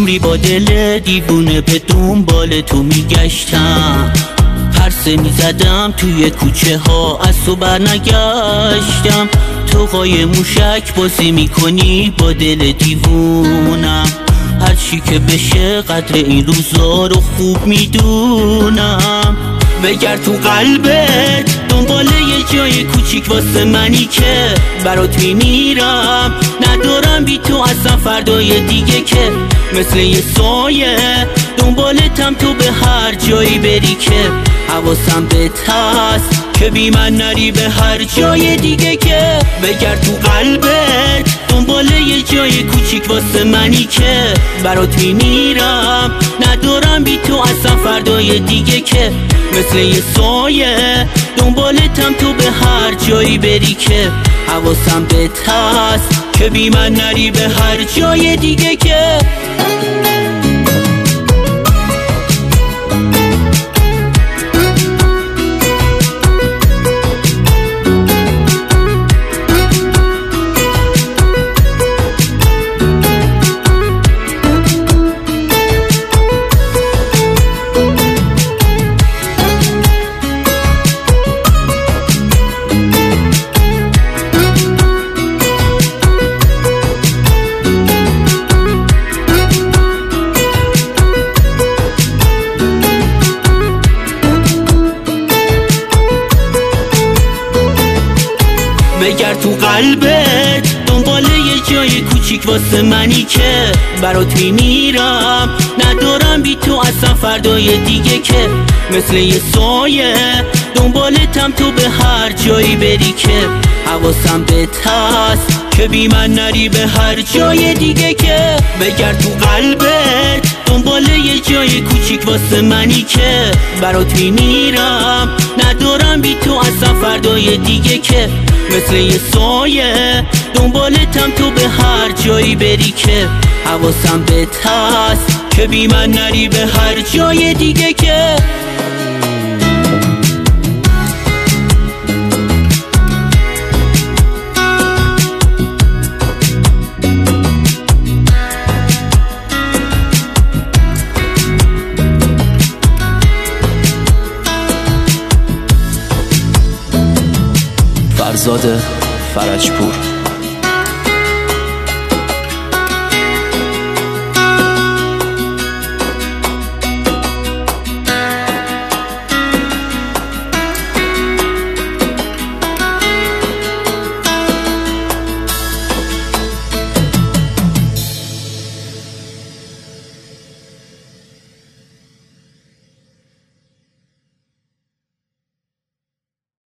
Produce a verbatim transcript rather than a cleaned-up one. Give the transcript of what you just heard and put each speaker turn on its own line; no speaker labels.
عمری با دل دیوونه به دنبال تو میگشتم، پرسه میزدم توی کوچه ها، از تو بر نگشتم. تو قای موشک بازی میکنی با دل دیوونم، هر چی که بشه قدر این روزا رو خوب میدونم. بگرد تو قلبت دنبال یه جای کوچیک واسه منی که برات میمیرم. ندارم بی تو اصلا فردای دیگه که مثل یه سایه دنبالتم، تو به هر جایی بری که حواسم بهت هست، که بی من نری به هر جای دیگه که. بگرد تو قلبت دنبال یه جای کوچیک واسه منی که برات میمیرم. ندارم بی تو اصلا فردای دیگه که مثل یه سایه دنبالتم، تو به هر جایی بری که حواسم بهت هست، که بی من نری به هر جای دیگه که. بگرد تو قلبت دنبال یه جای کوچیک واسه منی که برات میمیرم. ندارم بی تو اصلا فردای دیگه که مثل یه سایه دنبالتم، تو به هر جایی بری که حواسم بهت هست، که بی من نری به هر جای دیگه که. بگرد تو قلبت دنبال یه جای کوچیک واسه منی که برات میمیرم. ندارم بی تو اصلا فردای دیگه که مثل یه سایه دنبالتم، تو به هر جایی بری که حواسم بهت هست، که بی من نری به هر جای دیگه که.
فرزاد فرجپور.